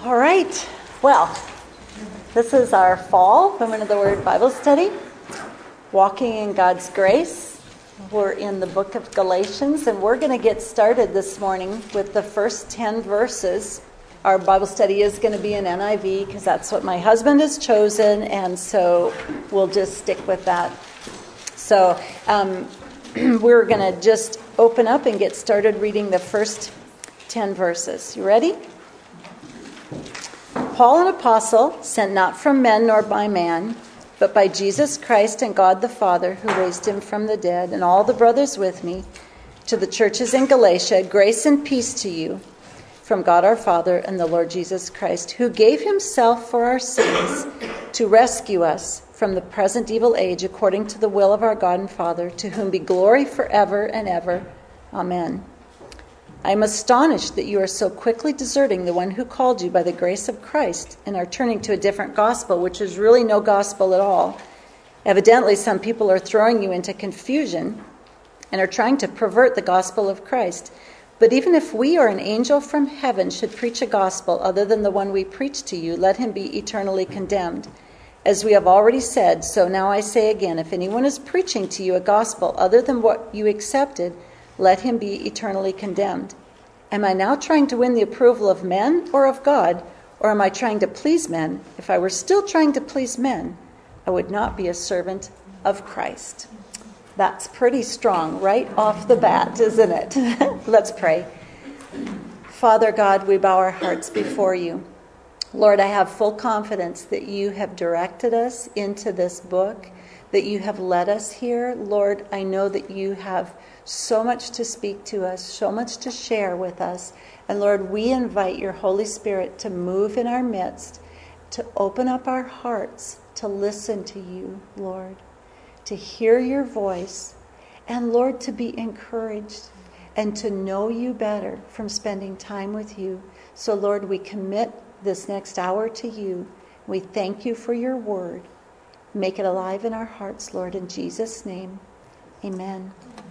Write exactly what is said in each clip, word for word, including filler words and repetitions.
All right. Well, this is our fall Women of the Word Bible study, Walking in God's Grace. We're in the book of Galatians, and we're going to get started this morning with the first ten verses. Our Bible study is going to be in N I V because that's what my husband has chosen, and so we'll just stick with that. So um, we're going to just open up and get started reading the first ten verses. You ready? Paul, an apostle, sent not from men nor by man, but by Jesus Christ and God the Father, who raised him from the dead, and all the brothers with me, to the churches in Galatia, grace and peace to you from God our Father and the Lord Jesus Christ, who gave himself for our sins to rescue us from the present evil age, according to the will of our God and Father, to whom be glory forever and ever. Amen. I am astonished that you are so quickly deserting the one who called you by the grace of Christ and are turning to a different gospel, which is really no gospel at all. Evidently, some people are throwing you into confusion and are trying to pervert the gospel of Christ. But even if we or an angel from heaven should preach a gospel other than the one we preach to you, let him be eternally condemned. As we have already said, so now I say again, if anyone is preaching to you a gospel other than what you accepted, let him be eternally condemned. Am I now trying to win the approval of men or of God, or am I trying to please men? If I were still trying to please men, I would not be a servant of Christ. That's pretty strong right off the bat, isn't it? Let's pray. Father God, we bow our hearts before you. Lord, I have full confidence that you have directed us into this book, that you have led us here. Lord, I know that you have so much to speak to us, so much to share with us. And Lord, we invite your Holy Spirit to move in our midst, to open up our hearts, to listen to you, Lord, to hear your voice, and Lord, to be encouraged and to know you better from spending time with you. So Lord, we commit this next hour to you. We thank you for your word. Make it alive in our hearts, Lord, in Jesus' name. Amen.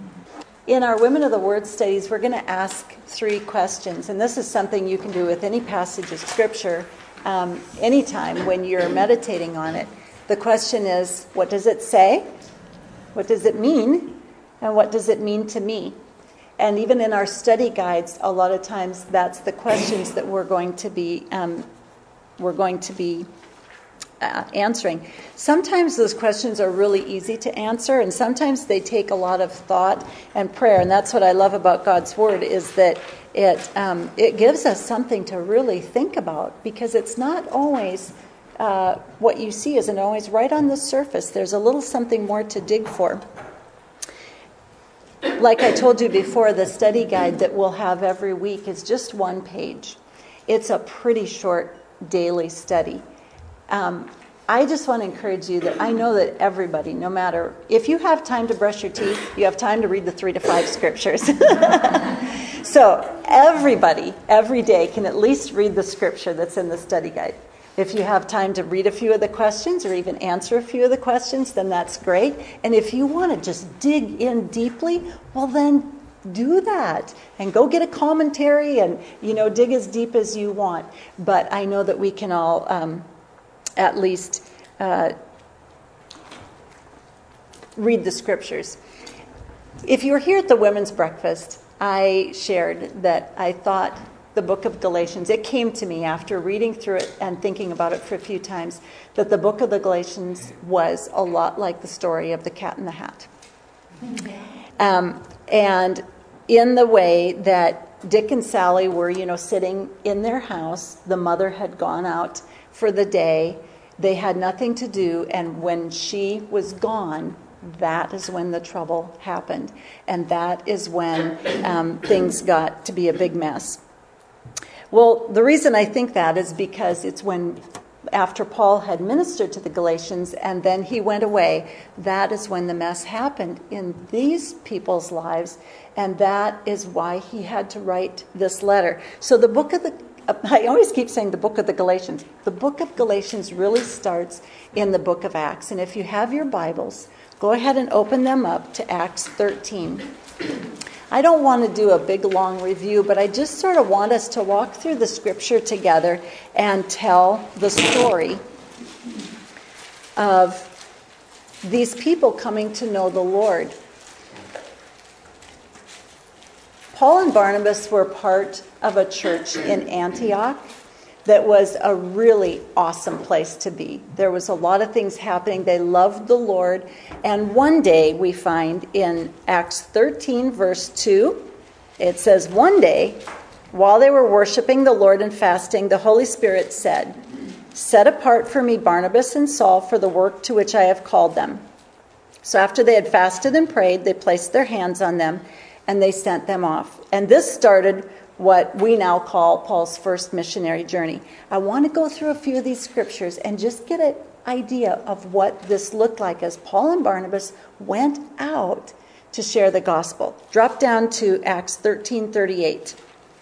In our Women of the Word studies, we're going to ask three questions. And this is something you can do with any passage of Scripture um, anytime when you're meditating on it. The question is, what does it say? What does it mean? And what does it mean to me? And even in our study guides, a lot of times that's the questions that we're going to be um, we're going to be Uh, answering. Sometimes those questions are really easy to answer, and sometimes they take a lot of thought and prayer. And that's what I love about God's Word, is that it um, it gives us something to really think about, because it's not always uh, what you see isn't always right on the surface. There's a little something more to dig for. Like I told you before, the study guide that we'll have every week is just one page. It's a pretty short daily study. Um, I just want to encourage you that I know that everybody, no matter, if you have time to brush your teeth, you have time to read the three to five scriptures. So everybody, every day, can at least read the scripture that's in the study guide. If you have time to read a few of the questions or even answer a few of the questions, then that's great. And if you want to just dig in deeply, well then do that and go get a commentary and, you know, dig as deep as you want. But I know that we can all um, at least uh, read the scriptures. If you were here at the women's breakfast, I shared that I thought the book of Galatians, it came to me after reading through it and thinking about it for a few times, that the book of the Galatians was a lot like the story of the Cat in the Hat. Um, and in the way that Dick and Sally were, you know, sitting in their house, the mother had gone out for the day, they had nothing to do, and when she was gone, that is when the trouble happened, and that is when um, things got to be a big mess. Well, the reason I think that is because it's when, after Paul had ministered to the Galatians and then he went away, that is when the mess happened in these people's lives, and that is why he had to write this letter. So the book of the I always keep saying the book of the Galatians. The book of Galatians really starts in the book of Acts. And if you have your Bibles, go ahead and open them up to Acts thirteen. I don't want to do a big, long review, but I just sort of want us to walk through the scripture together and tell the story of these people coming to know the Lord. Paul and Barnabas were part of a church in Antioch that was a really awesome place to be. There was a lot of things happening. They loved the Lord. And one day we find in Acts thirteen, verse two, it says, one day, while they were worshiping the Lord and fasting, the Holy Spirit said, "Set apart for me Barnabas and Saul for the work to which I have called them." So after they had fasted and prayed, they placed their hands on them and they sent them off. And this started what we now call Paul's first missionary journey. I want to go through a few of these scriptures and just get an idea of what this looked like as Paul and Barnabas went out to share the gospel. Drop down to Acts thirteen thirty-eight.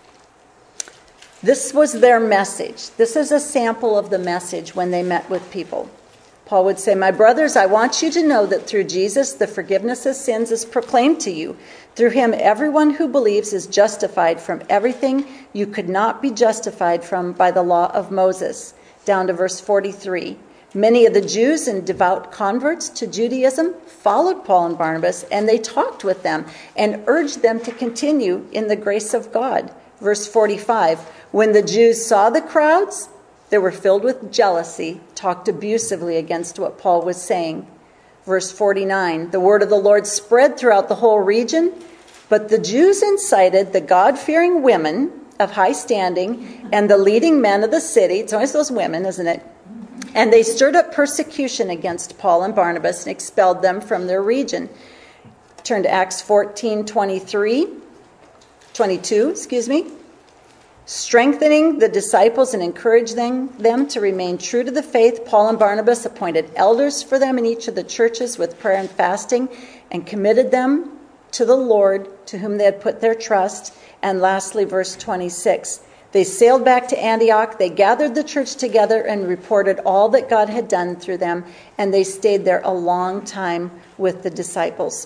This was their message. This is a sample of the message when they met with people. Paul would say, "My brothers, I want you to know that through Jesus, the forgiveness of sins is proclaimed to you. Through him, everyone who believes is justified from everything you could not be justified from by the law of Moses." Down to verse forty-three. Many of the Jews and devout converts to Judaism followed Paul and Barnabas, and they talked with them and urged them to continue in the grace of God. Verse forty-five. When the Jews saw the crowds, they were filled with jealousy, talked abusively against what Paul was saying. Verse forty-nine, the word of the Lord spread throughout the whole region, but the Jews incited the God-fearing women of high standing and the leading men of the city. It's always those women, isn't it? And they stirred up persecution against Paul and Barnabas and expelled them from their region. Turn to Acts fourteen twenty-three, twenty-two, excuse me. Strengthening the disciples and encouraging them to remain true to the faith, Paul and Barnabas appointed elders for them in each of the churches with prayer and fasting and committed them to the Lord to whom they had put their trust. And lastly, verse twenty-six, they sailed back to Antioch. They gathered the church together and reported all that God had done through them, and they stayed there a long time with the disciples.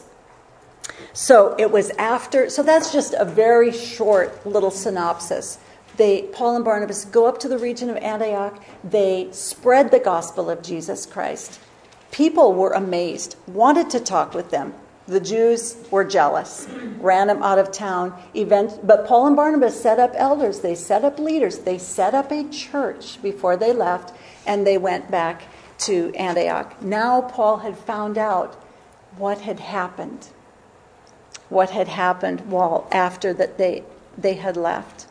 So it was after, so that's just a very short little synopsis. They, Paul and Barnabas go up to the region of Antioch. They spread the gospel of Jesus Christ. People were amazed, wanted to talk with them. The Jews were jealous, ran them out of town. Event, but Paul and Barnabas set up elders. They set up leaders. They set up a church before they left, and they went back to Antioch. Now Paul had found out what had happened. What had happened while after that they they had left.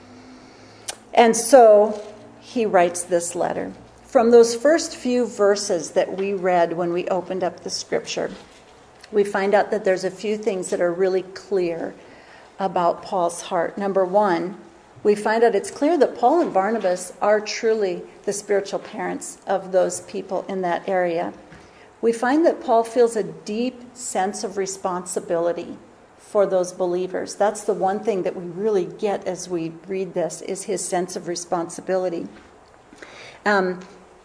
And so he writes this letter. From those first few verses that we read when we opened up the scripture, we find out that there's a few things that are really clear about Paul's heart. Number one, we find out it's clear that Paul and Barnabas are truly the spiritual parents of those people in that area. We find that Paul feels a deep sense of responsibility for those believers. That's the one thing that we really get as we read this, is his sense of responsibility. Um,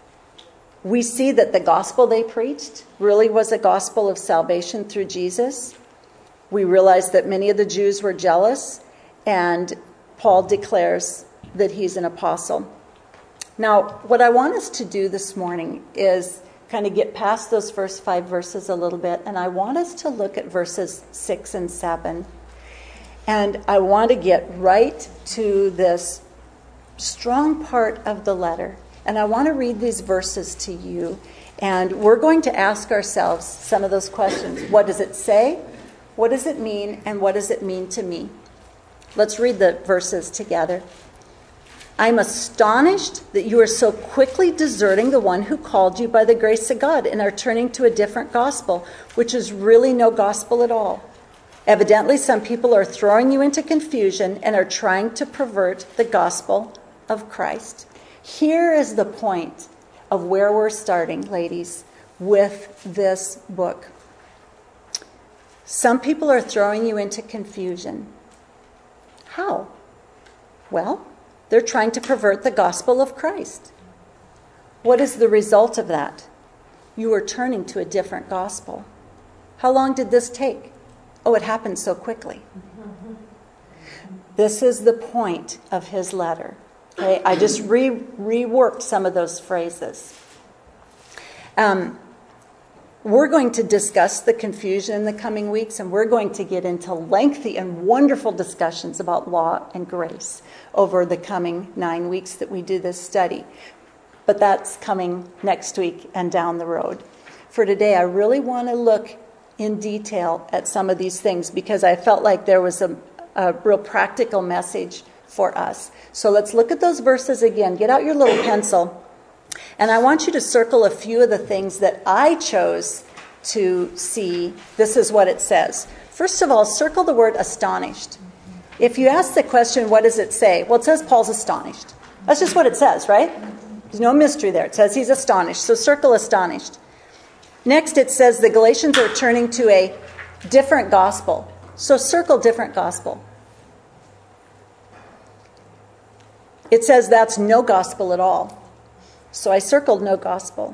we see that the gospel they preached really was a gospel of salvation through Jesus. We realize that many of the Jews were jealous, and Paul declares that he's an apostle. Now, what I want us to do this morning is kind of get past those first five verses a little bit, and I want us to look at verses six and seven. And I want to get right to this strong part of the letter. And I want to read these verses to you, and we're going to ask ourselves some of those questions. What does it say? What does it mean? And what does it mean to me? Let's read the verses together. I'm astonished that you are so quickly deserting the one who called you by the grace of God and are turning to a different gospel, which is really no gospel at all. Evidently, some people are throwing you into confusion and are trying to pervert the gospel of Christ. Here is the point of where we're starting, ladies, with this book. Some people are throwing you into confusion. How? Well, they're trying to pervert the gospel of Christ. What is the result of that? You are turning to a different gospel. How long did this take? Oh, it happened so quickly. This is the point of his letter. Okay, I just re reworked some of those phrases. Um, we're going to discuss the confusion in the coming weeks, and we're going to get into lengthy and wonderful discussions about law and grace over the coming nine weeks that we do this study. But that's coming next week and down the road. For today, I really want to look in detail at some of these things because I felt like there was a, a real practical message for us. So let's look at those verses again. Get out your little pencil. And I want you to circle a few of the things that I chose to see. This is what it says. First of all, circle the word astonished. If you ask the question, what does it say? Well, it says Paul's astonished. That's just what it says, right? There's no mystery there. It says he's astonished. So circle astonished. Next, it says the Galatians are turning to a different gospel. So circle different gospel. It says that's no gospel at all. So I circled no gospel.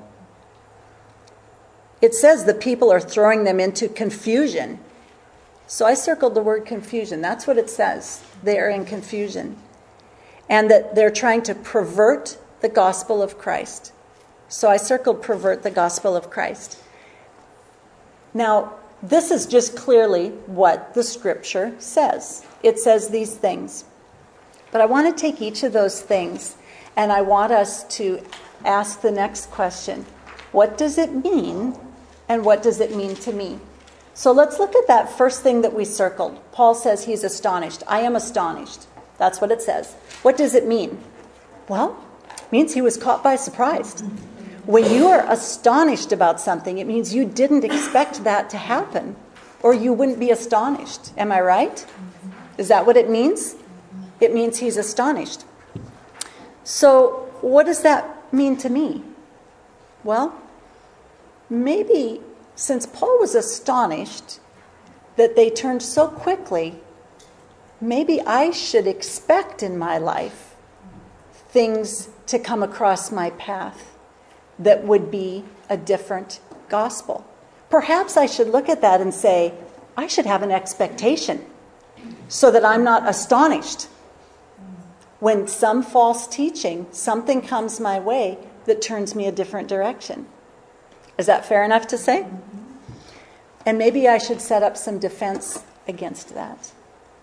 It says the people are throwing them into confusion. So I circled the word confusion. That's what it says. They are in confusion. And that they're trying to pervert the gospel of Christ. So I circled pervert the gospel of Christ. Now, this is just clearly what the scripture says. It says these things. But I want to take each of those things and I want us to ask the next question. What does it mean and what does it mean to me? So let's look at that first thing that we circled. Paul says he's astonished. I am astonished. That's what it says. What does it mean? Well, it means he was caught by surprise. When you are astonished about something, it means you didn't expect that to happen, or you wouldn't be astonished. Am I right? Is that what it means? It means he's astonished. So what does that mean to me? Well, maybe since Paul was astonished that they turned so quickly, maybe I should expect in my life things to come across my path that would be a different gospel. Perhaps I should look at that and say, I should have an expectation so that I'm not astonished when some false teaching, something comes my way that turns me a different direction. Is that fair enough to say? And maybe I should set up some defense against that.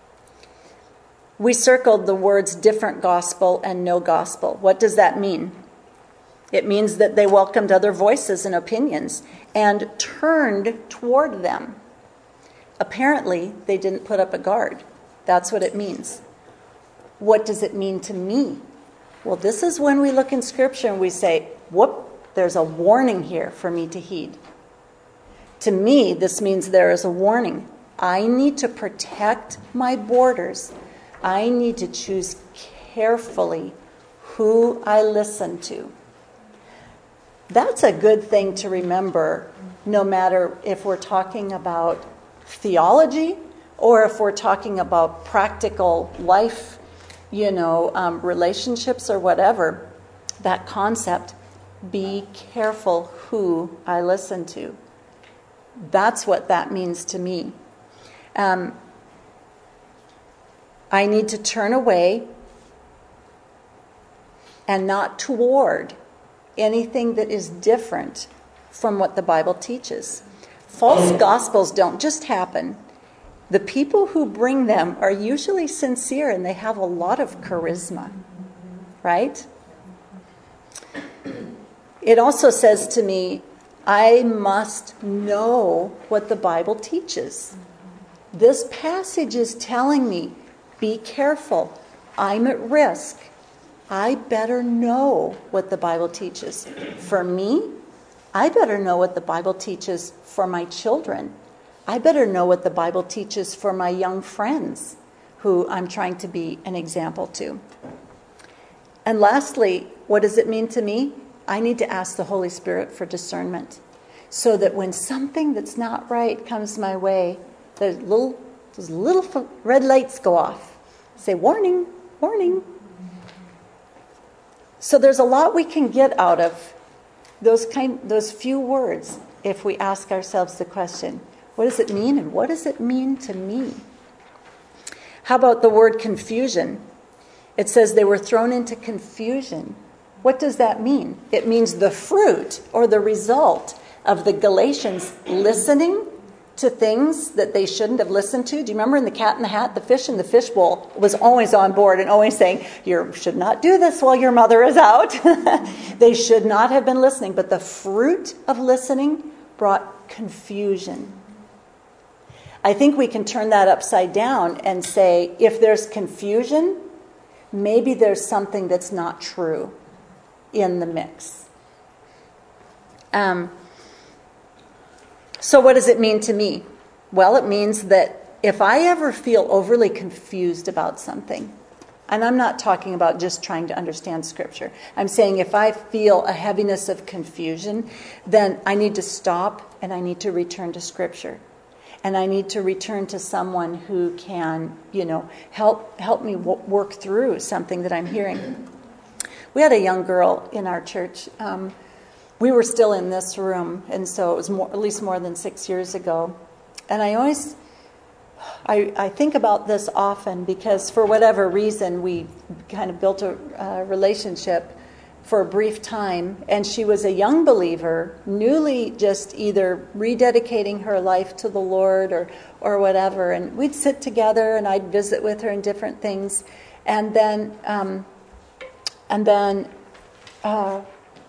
We circled the words different gospel and no gospel. What does that mean? It means that they welcomed other voices and opinions and turned toward them. Apparently, they didn't put up a guard. That's what it means. What does it mean to me? Well, this is when we look in Scripture and we say, whoop, there's a warning here for me to heed. To me, this means there is a warning. I need to protect my borders. I need to choose carefully who I listen to. That's a good thing to remember, no matter if we're talking about theology or if we're talking about practical life, you know, um, relationships or whatever. That concept, be careful who I listen to. That's what that means to me. Um, I need to turn away and not toward anything that is different from what the Bible teaches. False gospels don't just happen. The people who bring them are usually sincere and they have a lot of charisma, right? It also says to me, I must know what the Bible teaches. This passage is telling me, be careful. I'm at risk. I better know what the Bible teaches. For me, I better know what the Bible teaches for my children. I better know what the Bible teaches for my young friends who I'm trying to be an example to. And lastly, what does it mean to me? I need to ask the Holy Spirit for discernment so that when something that's not right comes my way, there's little, those little red lights go off. Say, warning, warning. So there's a lot we can get out of those kind, those few words if we ask ourselves the question, what does it mean and what does it mean to me? How about the word confusion? It says they were thrown into confusion. What does that mean? It means the fruit or the result of the Galatians listening to things that they shouldn't have listened to. Do you remember in the Cat in the Hat, the fish in the fishbowl was always on board and always saying, you should not do this while your mother is out. They should not have been listening. But the fruit of listening brought confusion. I think we can turn that upside down and say, if there's confusion, maybe there's something that's not true in the mix. Um, so what does it mean to me? Well, it means that if I ever feel overly confused about something, and I'm not talking about just trying to understand Scripture. I'm saying if I feel a heaviness of confusion, then I need to stop and I need to return to Scripture. And I need to return to someone who can, you know, help help me w- work through something that I'm hearing. We had a young girl in our church. Um, we were still in this room, and so it was more, at least more than six years ago. And I always, I, I think about this often because for whatever reason we kind of built a uh, relationship for a brief time, and she was a young believer, newly just either rededicating her life to the Lord or or whatever. And we'd sit together, and I'd visit with her in different things, and then um, and then uh,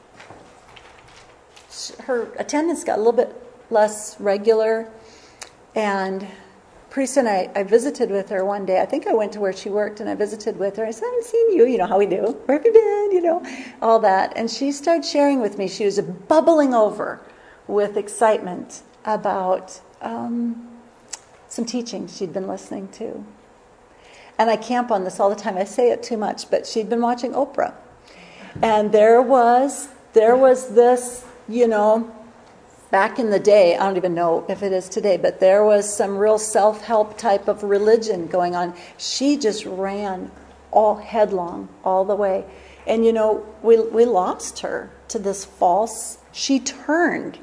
her attendance got a little bit less regular, and pretty soon I, I visited with her one day. I think I went to where she worked and I visited with her. I said, I haven't seen you. You know how we do. Where have you been? You know, all that. And she started sharing with me. She was bubbling over with excitement about um, some teaching she'd been listening to. And I camp on this all the time. I say it too much, but she'd been watching Oprah. And there was, there was this, you know, back in the day, I don't even know if it is today, but there was some real self-help type of religion going on. She just ran all headlong all the way. And, you know, we we lost her to this false, she turned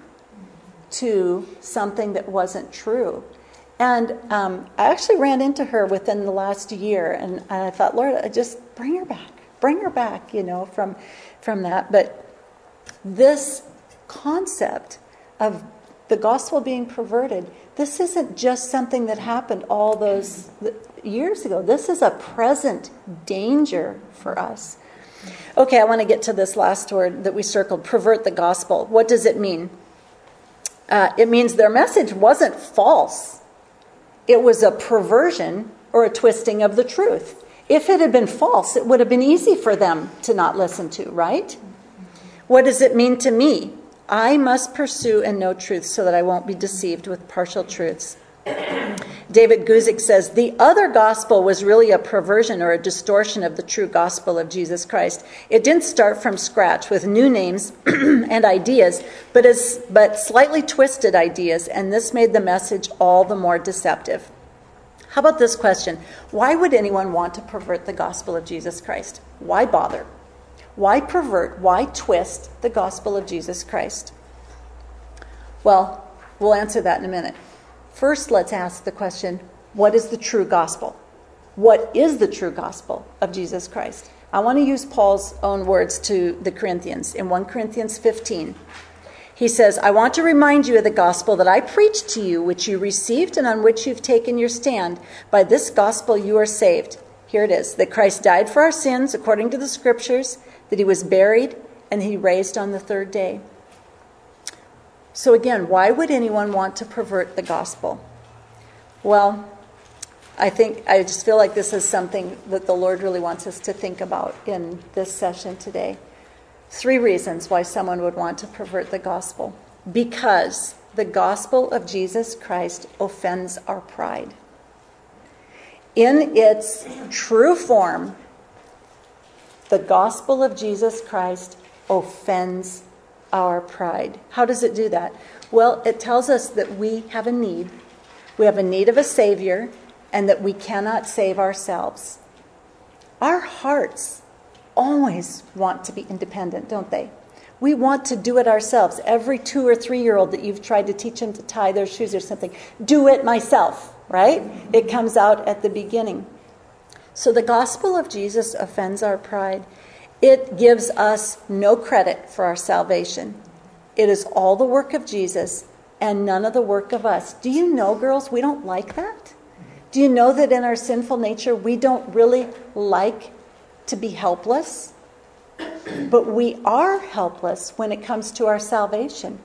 to something that wasn't true. And um, I actually ran into her within the last year, and I thought, Lord, just bring her back, bring her back, you know, from from that. But this concept of the gospel being perverted, this isn't just something that happened all those years ago. This is a present danger for us. Okay, I want to get to this last word that we circled, pervert the gospel. What does it mean? Uh, it means their message wasn't false. It was a perversion or a twisting of the truth. If it had been false, it would have been easy for them to not listen to, right? What does it mean to me? I must pursue and know truth so that I won't be deceived with partial truths. David Guzik says, the other gospel was really a perversion or a distortion of the true gospel of Jesus Christ. It didn't start from scratch with new names and ideas, but as but slightly twisted ideas, and this made the message all the more deceptive. How about this question? Why would anyone want to pervert the gospel of Jesus Christ? Why bother? Why pervert, why twist the gospel of Jesus Christ? Well, we'll answer that in a minute. First, let's ask the question, what is the true gospel? What is the true gospel of Jesus Christ? I want to use Paul's own words to the Corinthians in First Corinthians fifteen. He says, I want to remind you of the gospel that I preached to you, which you received and on which you've taken your stand. By this gospel you are saved. Here it is, that Christ died for our sins according to the scriptures, that he was buried, and he raised on the third day. So again, why would anyone want to pervert the gospel? Well, I think, I just feel like this is something that the Lord really wants us to think about in this session today. Three reasons why someone would want to pervert the gospel. Because the gospel of Jesus Christ offends our pride. In its true form, the gospel of Jesus Christ offends our pride. How does it do that? Well, it tells us that we have a need. We have a need of a Savior, and that we cannot save ourselves. Our hearts always want to be independent, don't they? We want to do it ourselves. Every two or three-year-old that you've tried to teach them to tie their shoes or something, do it myself, right? It comes out at the beginning. So the gospel of Jesus offends our pride. It gives us no credit for our salvation. It is all the work of Jesus and none of the work of us. Do you know, girls, we don't like that? Do you know that in our sinful nature, we don't really like to be helpless? But we are helpless when it comes to our salvation.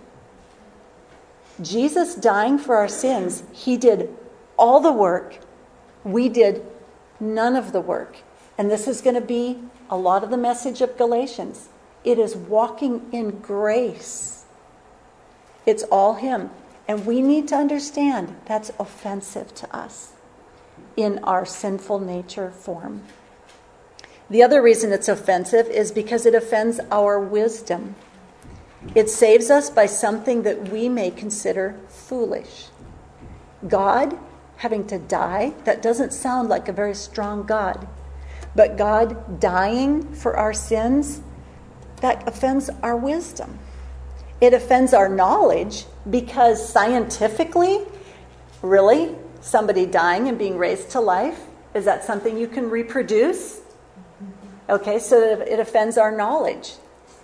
Jesus dying for our sins, he did all the work. We did none of the work. And this is going to be a lot of the message of Galatians. It is walking in grace. It's all him. And we need to understand that's offensive to us in our sinful nature form. The other reason it's offensive is because it offends our wisdom. It saves us by something that we may consider foolish. God having to die, that doesn't sound like a very strong God. But God dying for our sins, that offends our wisdom. It offends our knowledge because scientifically, really, somebody dying and being raised to life, is that something you can reproduce? Okay, so it offends our knowledge.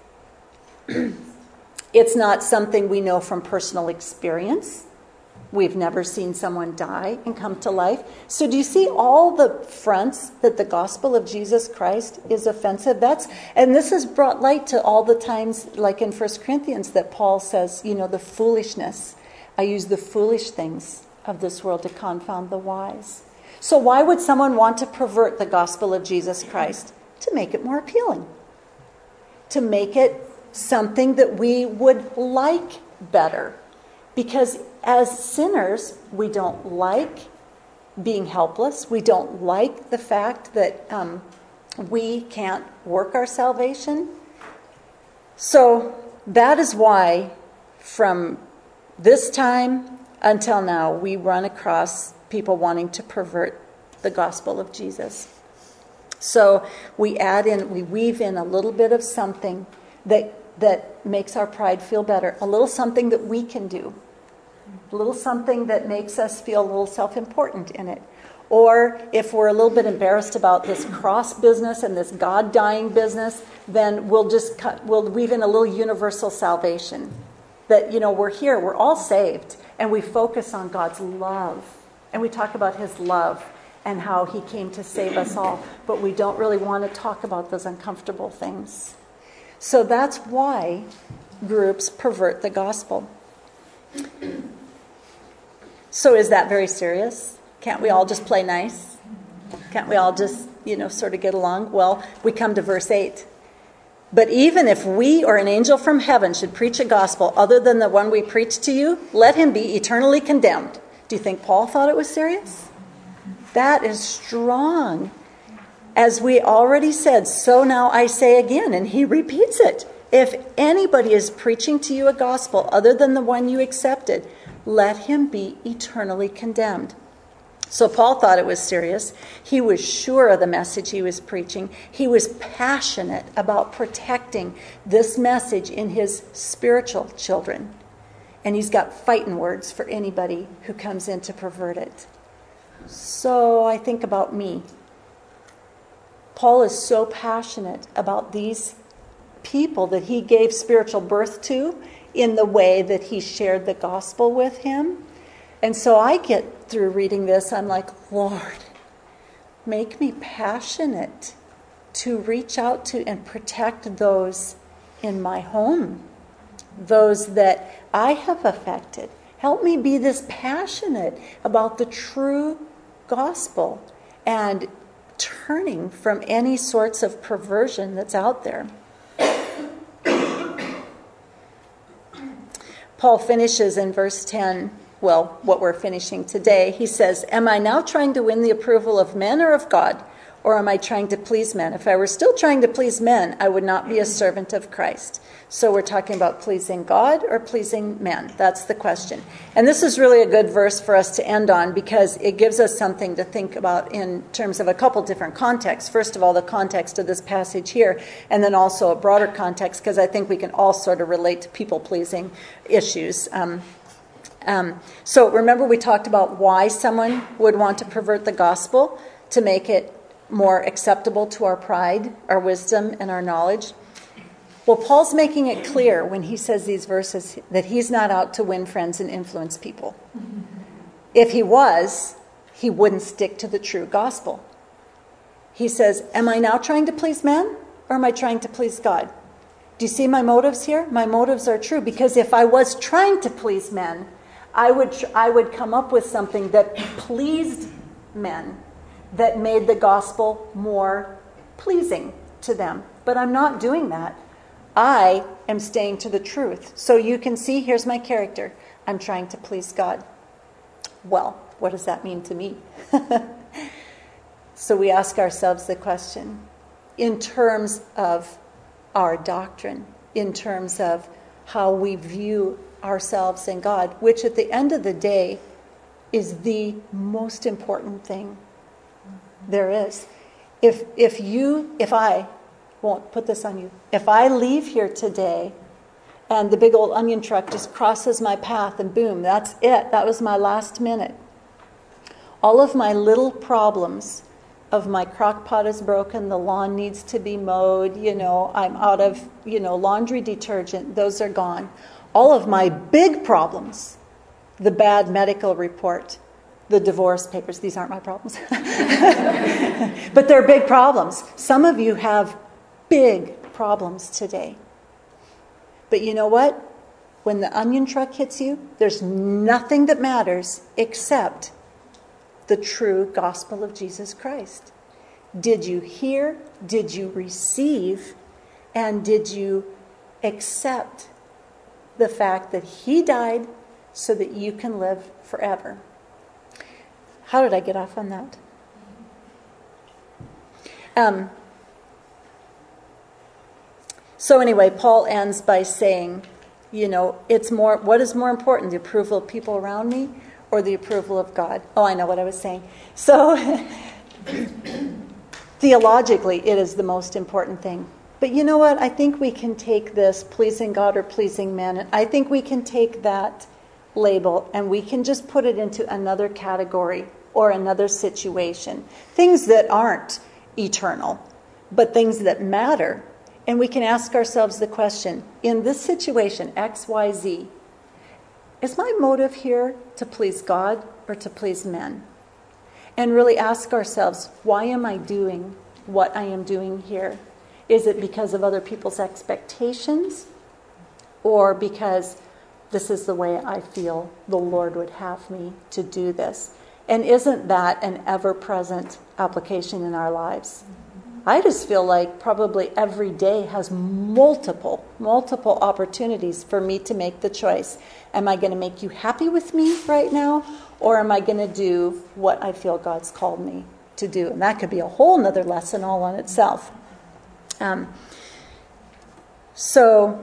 It's not something we know from personal experience. We've never seen someone die and come to life. So do you see all the fronts that the gospel of Jesus Christ is offensive? That's, and this has brought light to all the times, like in First Corinthians, that Paul says, you know, the foolishness. I use the foolish things of this world to confound the wise. So why would someone want to pervert the gospel of Jesus Christ? To make it more appealing. To make it something that we would like better. Because as sinners, we don't like being helpless. We don't like the fact that um, we can't work our salvation. So that is why from this time until now, we run across people wanting to pervert the gospel of Jesus. So we add in, we weave in a little bit of something that that makes our pride feel better. A little something that we can do. A little something that makes us feel a little self-important in it. Or if we're a little bit embarrassed about this cross business and this God-dying business, then we'll just cut, we'll weave in a little universal salvation. That, you know, we're here, we're all saved, and we focus on God's love. And we talk about his love and how he came to save us all. But we don't really want to talk about those uncomfortable things. So that's why groups pervert the gospel. So is that very serious? Can't we all just play nice? Can't we all just, you know, sort of get along? Well, we come to verse eight. But even if we or an angel from heaven should preach a gospel other than the one we preach to you, let him be eternally condemned. Do you think Paul thought it was serious? That is strong. As we already said, so now I say again, and he repeats it. If anybody is preaching to you a gospel other than the one you accepted, let him be eternally condemned. So Paul thought it was serious. He was sure of the message he was preaching. He was passionate about protecting this message in his spiritual children. And he's got fighting words for anybody who comes in to pervert it. So I think about me. Paul is so passionate about these people that he gave spiritual birth to in the way that he shared the gospel with him. And so I get through reading this, I'm like, Lord, make me passionate to reach out to and protect those in my home, those that I have affected. Help me be this passionate about the true gospel and turning from any sorts of perversion that's out there. Paul finishes in verse ten, well, what we're finishing today. He says, am I now trying to win the approval of men or of God? Or am I trying to please men? If I were still trying to please men, I would not be a servant of Christ. So we're talking about pleasing God or pleasing men. That's the question. And this is really a good verse for us to end on because it gives us something to think about in terms of a couple different contexts. First of all, the context of this passage here, and then also a broader context because I think we can all sort of relate to people-pleasing issues. Um, um, so remember we talked about why someone would want to pervert the gospel to make it more acceptable to our pride, our wisdom, and our knowledge? Well, Paul's making it clear when he says these verses that he's not out to win friends and influence people. If he was, he wouldn't stick to the true gospel. He says, am I now trying to please man, or am I trying to please God? Do you see my motives here? My motives are true, because if I was trying to please men, I would I would come up with something that pleased men, that made the gospel more pleasing to them. But I'm not doing that. I am staying to the truth. So you can see, here's my character. I'm trying to please God. Well, what does that mean to me? So we ask ourselves the question, in terms of our doctrine, in terms of how we view ourselves and God, which at the end of the day is the most important thing there is. If if you, if I, won't put this on you, if I leave here today and the big old onion truck just crosses my path and boom, that's it, that was my last minute. All of my little problems of my crock pot is broken, the lawn needs to be mowed, you know, I'm out of, you know, laundry detergent, those are gone. All of my big problems, the bad medical report, the divorce papers, these aren't my problems. But they're big problems. Some of you have big problems today. But you know what? When the onion truck hits you, there's nothing that matters except the true gospel of Jesus Christ. Did you hear? Did you receive? And did you accept the fact that he died so that you can live forever? How did I get off on that? Um, so anyway, Paul ends by saying, you know, it's more, what is more important, the approval of people around me or the approval of God? Oh, I know what I was saying. So, theologically, it is the most important thing. But you know what? I think we can take this pleasing God or pleasing man, and I think we can take that label and we can just put it into another category or another situation. Things that aren't eternal, but things that matter. And we can ask ourselves the question, in this situation, X, Y, Z, is my motive here to please God or to please men? And really ask ourselves, why am I doing what I am doing here? Is it because of other people's expectations? Or because this is the way I feel the Lord would have me to do this? And isn't that an ever-present application in our lives? I just feel like probably every day has multiple, multiple opportunities for me to make the choice. Am I going to make you happy with me right now? Or am I going to do what I feel God's called me to do? And that could be a whole nother lesson all on itself. Um, so,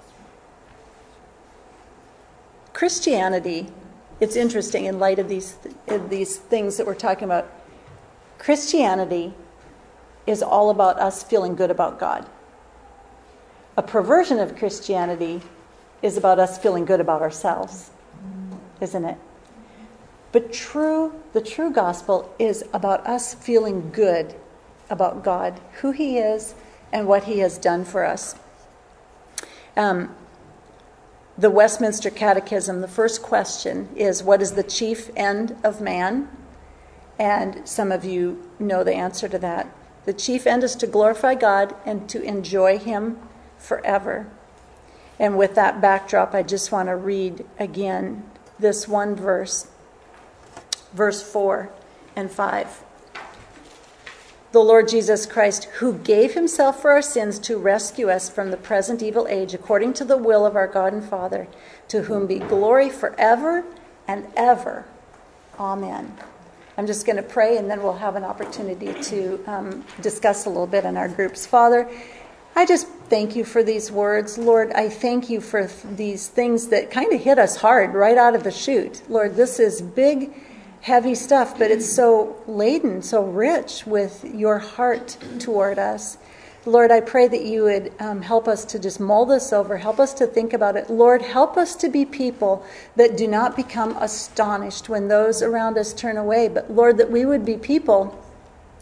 Christianity, it's interesting in light of these, these things that we're talking about. Christianity is all about us feeling good about God. A perversion of Christianity is about us feeling good about ourselves, isn't it? But true, the true gospel is about us feeling good about God, who he is, and what he has done for us. Um, the Westminster Catechism, the first question is, what is the chief end of man? And some of you know the answer to that. The chief end is to glorify God and to enjoy him forever. And with that backdrop, I just want to read again this one verse, verse four and five. The Lord Jesus Christ, who gave himself for our sins to rescue us from the present evil age, according to the will of our God and Father, to whom be glory forever and ever. Amen. I'm just going to pray, and then we'll have an opportunity to um, discuss a little bit in our groups. Father, I just thank you for these words. Lord, I thank you for th- these things that kind of hit us hard right out of the chute. Lord, this is big, heavy stuff, but it's so laden, so rich with your heart toward us. Lord, I pray that you would um, help us to just mull this over, help us to think about it. Lord, help us to be people that do not become astonished when those around us turn away, but Lord, that we would be people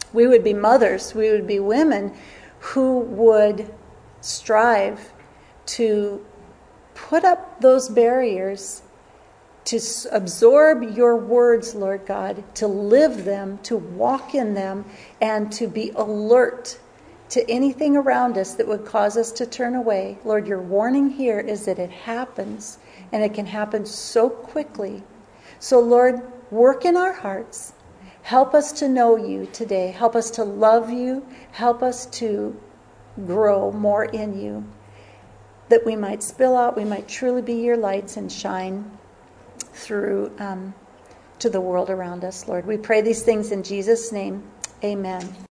We would be mothers, we would be women who would strive to put up those barriers, to absorb your words, Lord God, to live them, to walk in them, and to be alert to anything around us that would cause us to turn away. Lord, your warning here is that it happens, and it can happen so quickly. So, Lord, work in our hearts. Help us to know you today. Help us to love you. Help us to grow more in you, that we might spill out, we might truly be your lights and shine through um, to the world around us, Lord. We pray these things in Jesus' name. Amen.